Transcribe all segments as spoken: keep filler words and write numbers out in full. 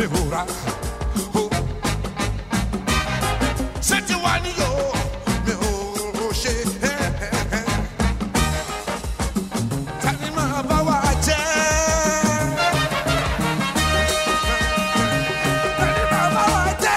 me ora. Set you on yo, me oh she. Tani ma ba wa je. Tani ma ba wa je.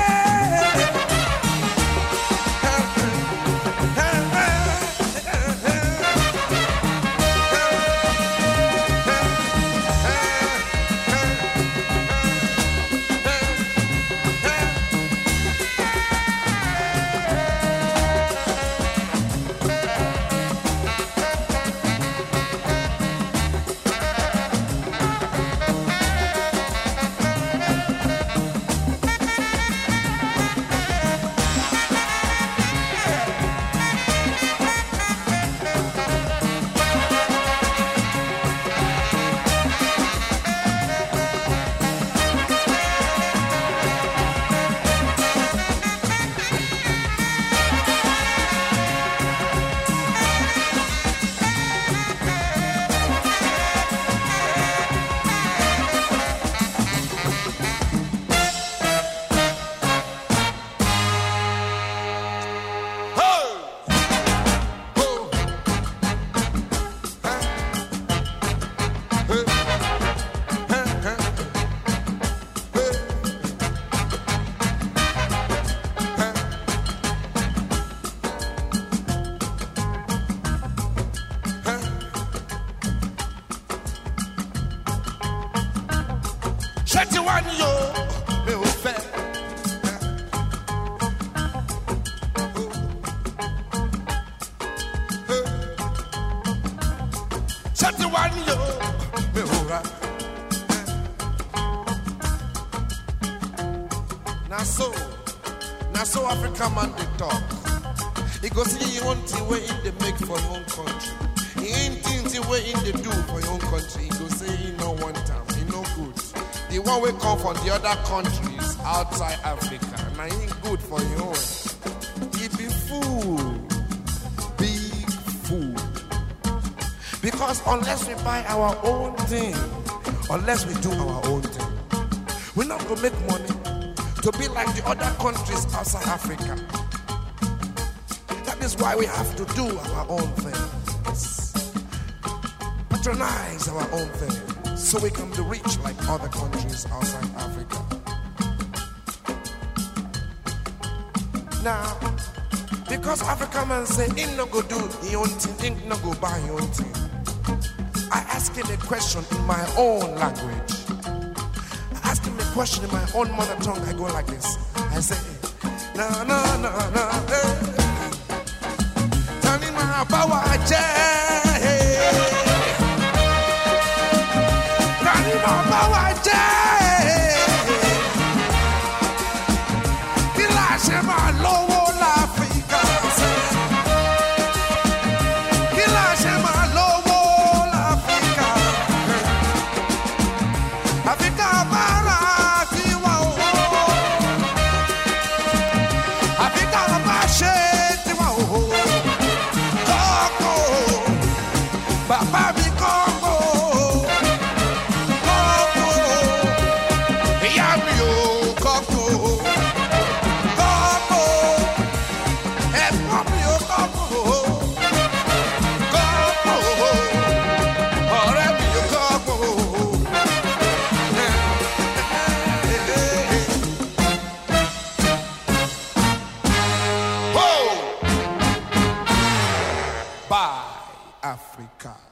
Come and they talk. He goes, he won't thing where in they make for your own country. He ain't things where in they do for your own country. He goes, say he no one time, he no good. The one we come from the other countries outside Africa, and I ain't good for your own. He be fool, big fool. Because unless we buy our own thing, unless we do our own thing, we're not gonna make money to be like the other countries outside Africa. That is why we have to do our own things. Patronize our own things so we can be rich like other countries outside Africa. Now, because African man say, he no go do his own thing, he no go buy his own thing. I ask him a question in my own language. Ask him a question in my own mother tongue. I go like this. I say, na na na na, eh. Tani ma ba wa je. Tani ma ba wa je. Kila se ma lowo l'Africa. Kila se ma lowo l'Africa. Africa ba. Africa.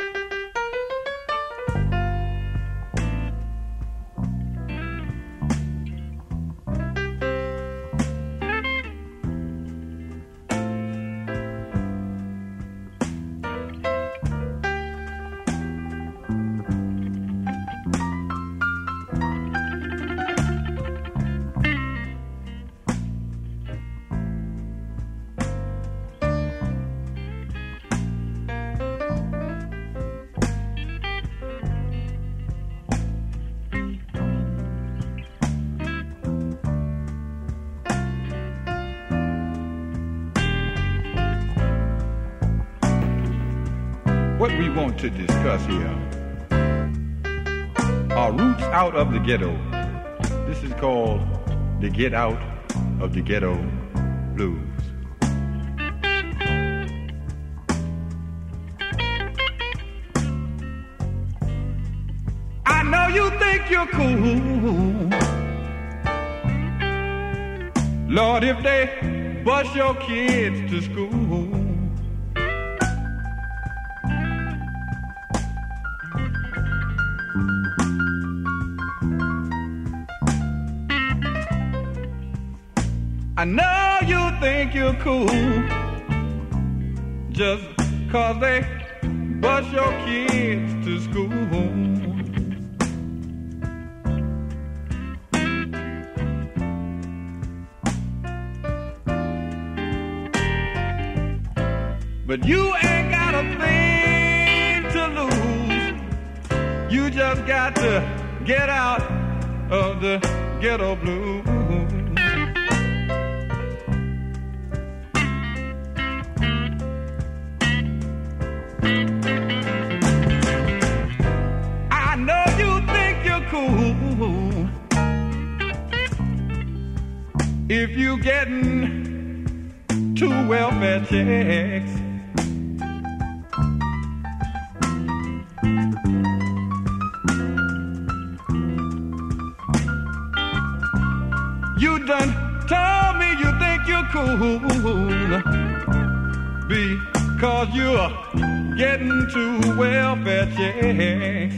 What we want to discuss here are roots out of the ghetto This is called the Get Out of the Ghetto Blues. I know you think you're cool, Lord, if they bus your kids to school. I know you think you're cool just 'cause they bus your kids to school. But you ain't got a thing to lose. You just got to get out of the ghetto blues. I know you think you're cool if you getting two welfare checks. You done told me you think you're cool because you're getting two welfare checks.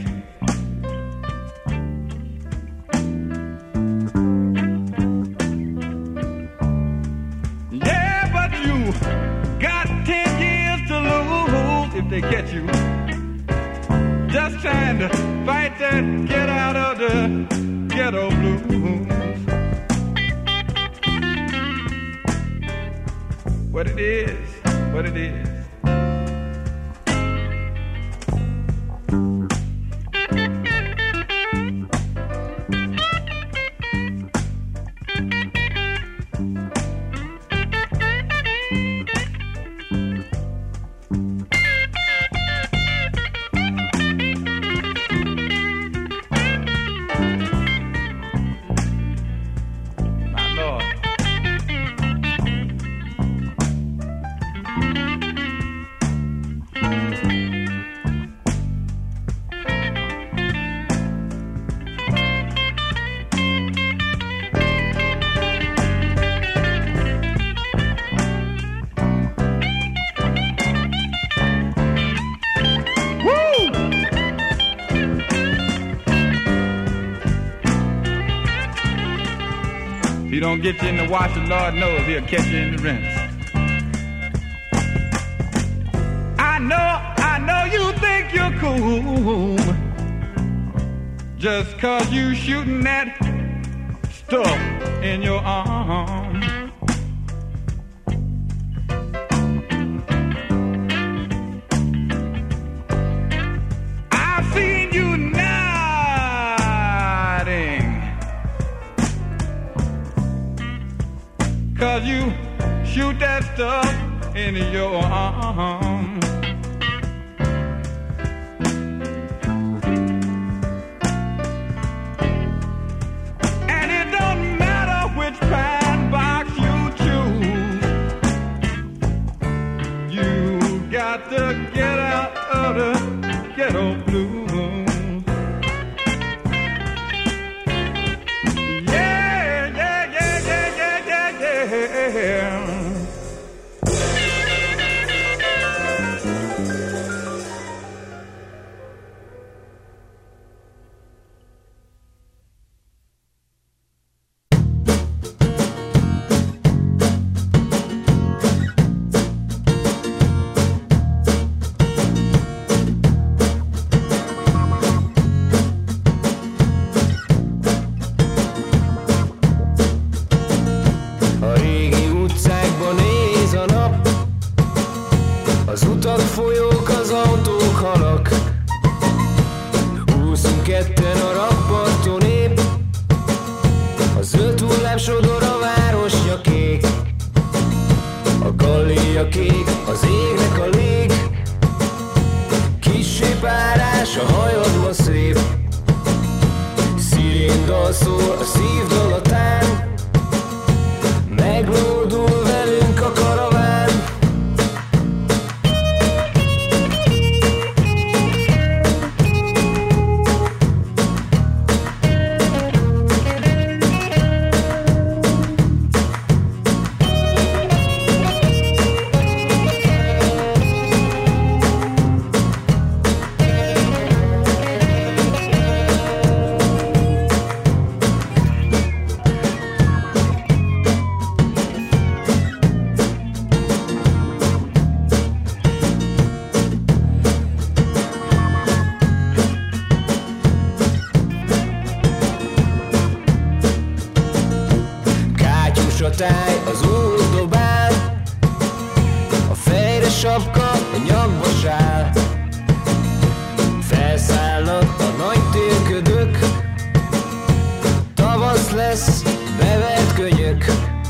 Yeah, but you got ten years to lose if they catch you just trying to fight that get out of the ghetto blues. What it is, what it is. If you don't get you in the wash, the Lord knows he'll catch you in the rinse. I know, I know you think you're cool just 'cause you shooting that stuff in your arm. I've seen you nodding 'cause you shoot that stuff in your arm. And it don't matter which pine box you choose, you got to get out of the ghetto blues. Folyók, az autók, halak, úszunk ketten a rakparton épp. A zöld hullám sodor, a városja kék, a galléja kék, az égnek a lég. Kissé párás, a hajad ma szép, szirén dal szól, a szív táj, az út dobál, a fejre sapka, a nyakba sál. Felszállnak a nagy térködök, tavasz lesz, bevert könyök.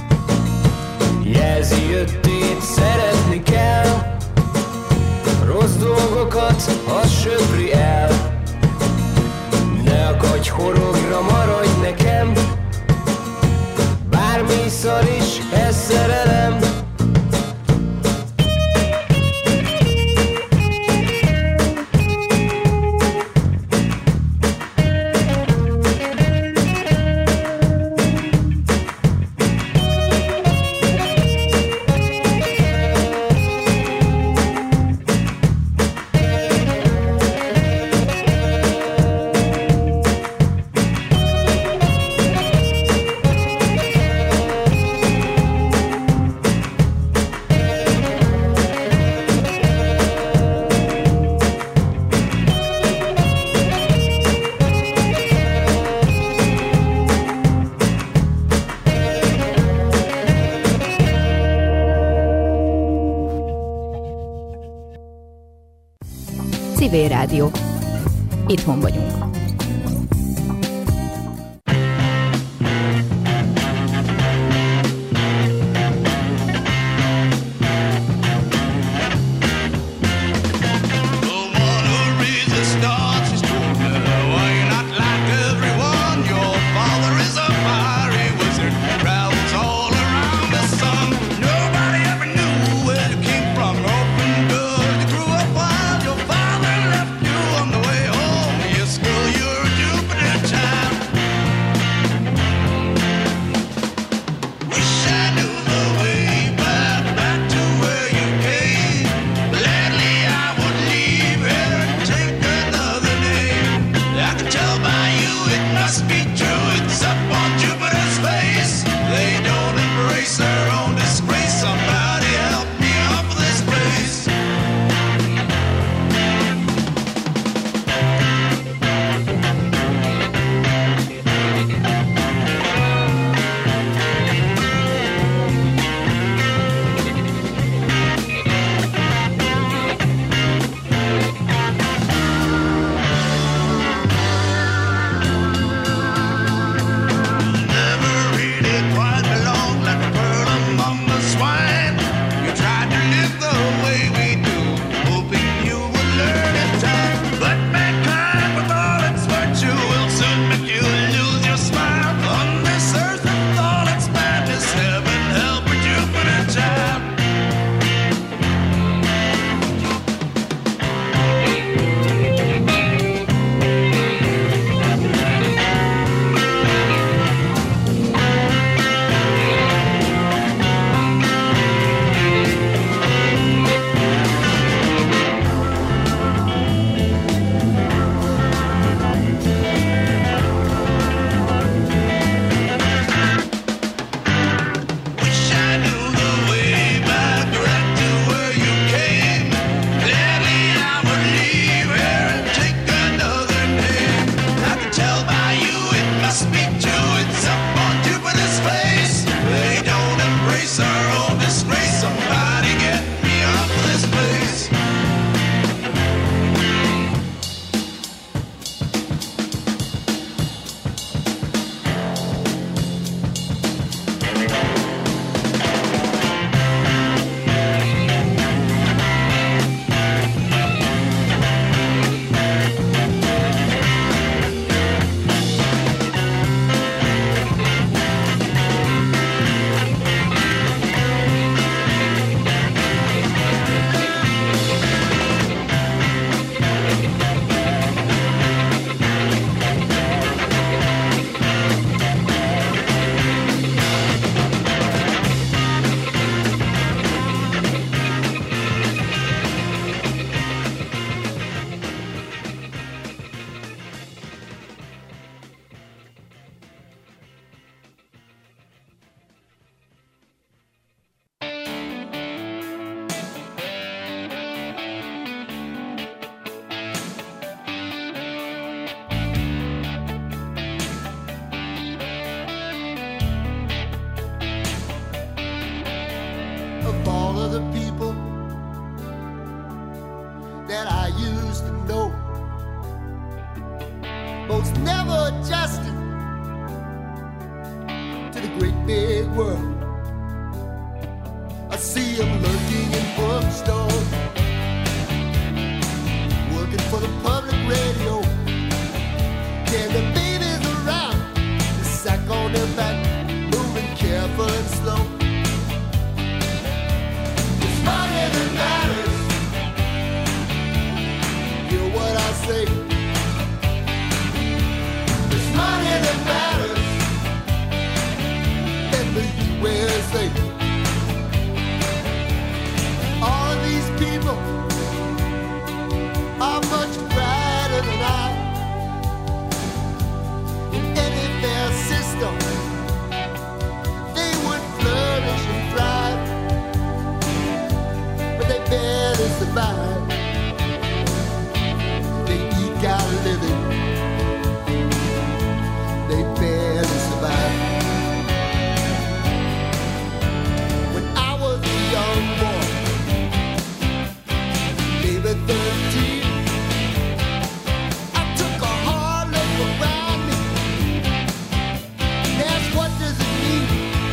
Jelzi jöttét, szeretni kell, rossz dolgokat, az söpri el. Ne akadj horogra, maradj nekem, bármi szar is, ez szerelem. Civil Rádió. Itthon vagyunk. School the people that I used to know. Most never adjusted to the great big world. I see them lurking in bookstores, working for the public radio. Yeah, the babies around, the sack on their back, moving careful and slow. It's money that matters. Hear what I say. It's money that matters in the U S A. All of these people are much brighter than I. In any fair system, they would flourish and thrive, but they barely survive. They eke out a living, they barely survive. When I was a young boy, maybe thirteen, I took a hard look around me and asked, what does it mean?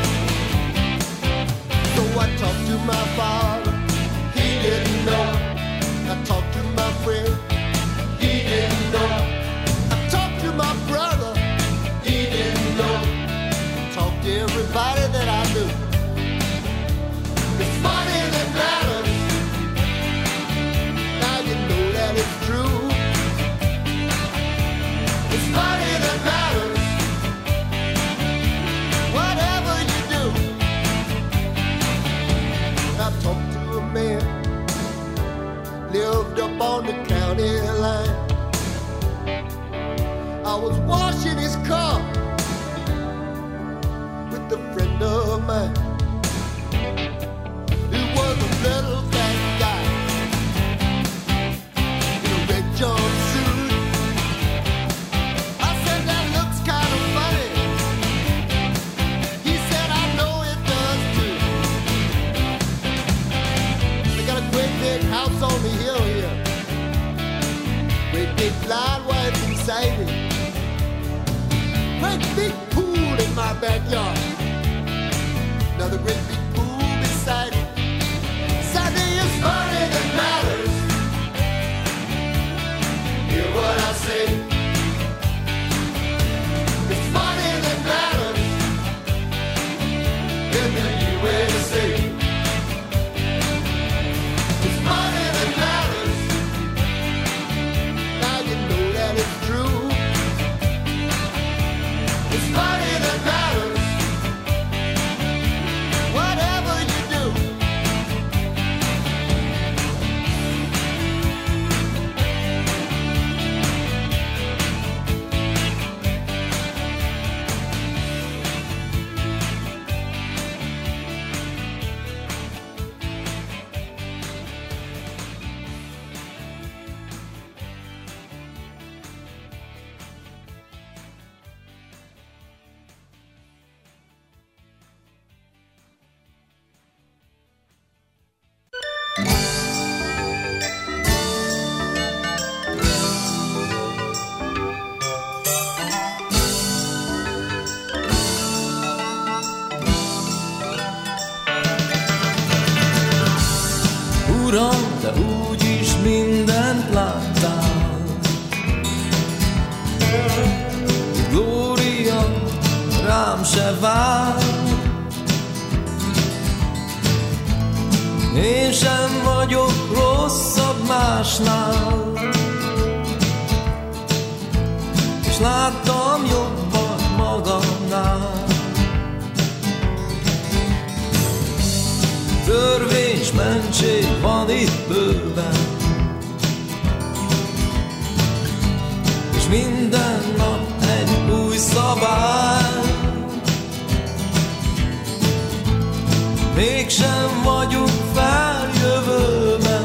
So I talked to my father, he didn't know. I talked to my friend, he didn't know. I talked to my brother, he didn't know. Talked to everybody that I knew. It's money that matters. Now you know that it's true. It's money that matters. Whatever you do. I talked to a man, lived up on the county line. I was washing his car with a friend of mine. He was a little fat guy in a red jumpsuit. I said, that looks kind of funny. He said, I know it does too. They got a great big house on the hill here, great big blind wife inside it, great big pool in my backyard, another great big pool beside it. Sunday is money that matters. Hear what I say. It's money that matters in the U S A. It's money that matters. Now you know that it's true. It's money that matters. Whatever you do. Uram, te úgyis mindent láttál. Glória rám se vár. Én sem vagyok rosszabb másnál, és láttam jobban magamnál. Törvény s mentség van itt bőven, és minden nap egy új szabály. Mégsem vagyunk feljövőben,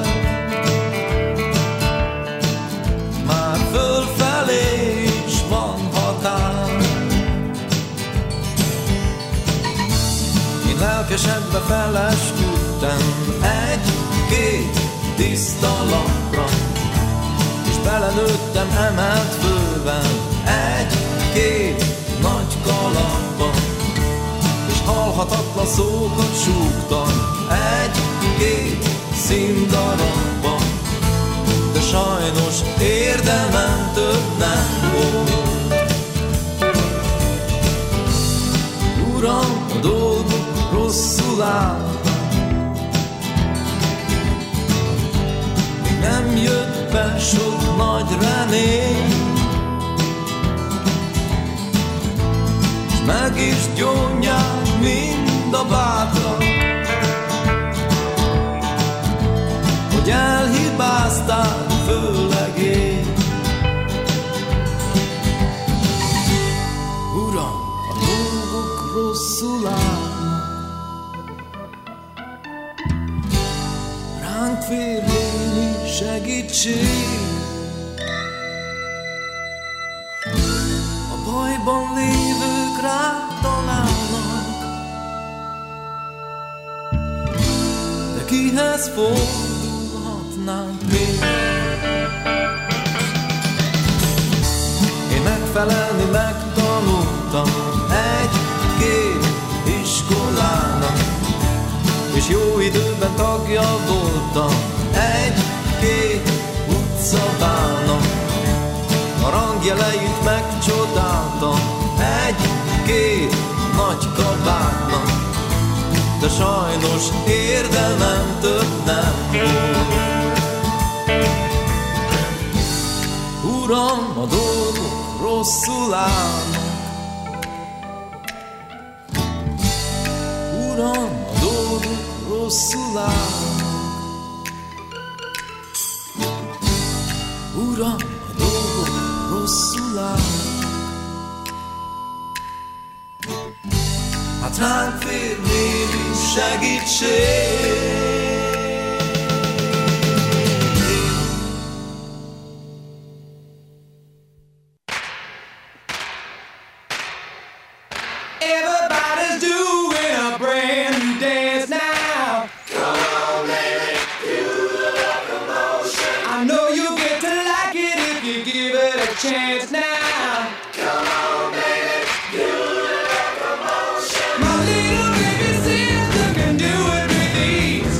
már fölfelé is van határ. Én lelkesedve felesküdtem, felnőttem egy-két tiszta lapra, és belenőttem emelt főben egy-két nagy kalapba, és halhatatlan szókat súgtam egy-két színdarabba, de sajnos érdemem több nem volt. Uram, a dolgok rosszul állnak, még nem jött be sok nagy remény, s meg is gyónják mind a bátrak, hogy elhibázták, főleg én. Uram, a dolgok rosszul állnak, ránk fér némi segítség, a bajban lévők rá találnak, de kihez fordulhatnánk még? Én megfelelni megtanultam egy-két iskolának, és jó időben tagja voltam egy-két utcabának. A rangjeleit megcsodáltam egy-két nagy kabátnak, de sajnos érdemem több nem volt. Uram, a dolgok rosszul állnak, Uram, a dolgok rosszul állnak, Uram, a dolgok rosszul állnak. Hát ránk fér némi segítség. Everybody's doing a brand new dance now. Come on, baby, do the locomotion. I know you'll get to like it if you give it a chance now. Come on, baby, do the locomotion. My little baby sister can do it with ease.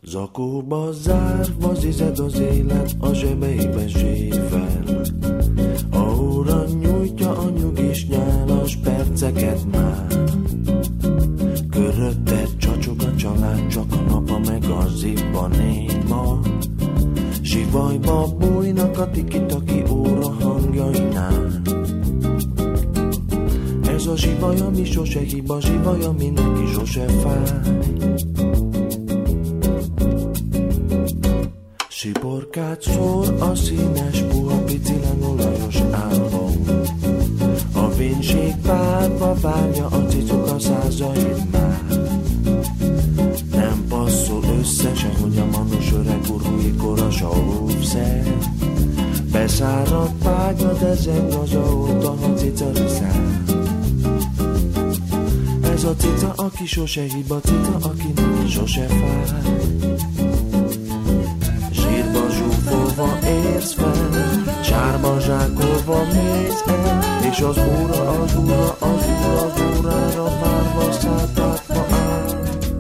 Zakóba zárva zized az élet a zsebeibe zsével. A óra nyújtja a nyugis nyálas perceket már. Körötted csacsog a család, csak a napa meg a zibba néma. Zsivajba bújnak a tiki-taki óra hangjainál. Ez a zsivaj, ami sose hiba, zsivaj, ami neki sose fáj. Siborkát szór a színes, puha, picilen olajos álom. A vénség párba várja a cicuk a százait már. Nem passzol össze, sehogy a manus öreg urúi kora saúvszer. Beszáradt págya, de zeng az óta, ha cica riszál. Ez a cica, aki sose hiba, cica, aki neki sose fáj. Zsírba zsúfolva érsz fel, sárba zsákolva mész el, és az óra, az óra, az óra, az órára várva szálltatva áll.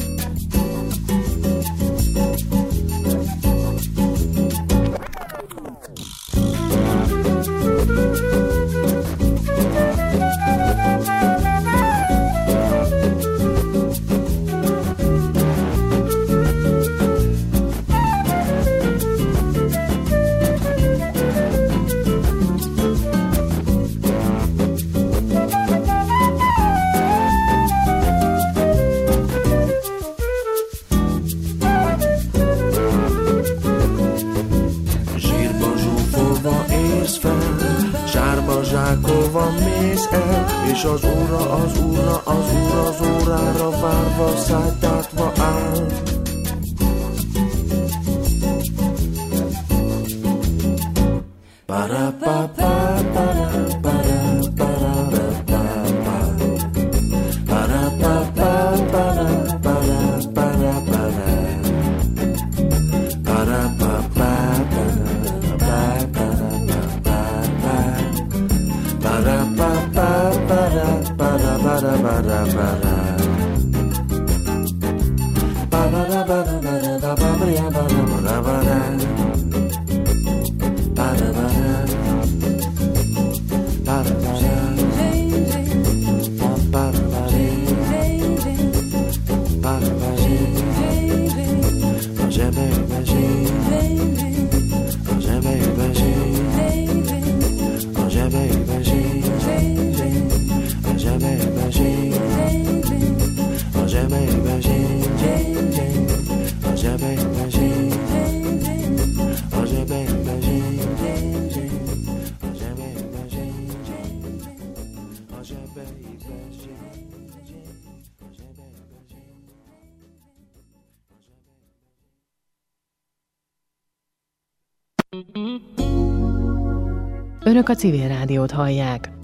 És az óra, az óra, az óra, az órára várva szálltatva áll. Para pa pa para para para pa para pa pa para para para para pa pa para para pa para para para para para para para para para para Önök a Civil Rádiót hallják.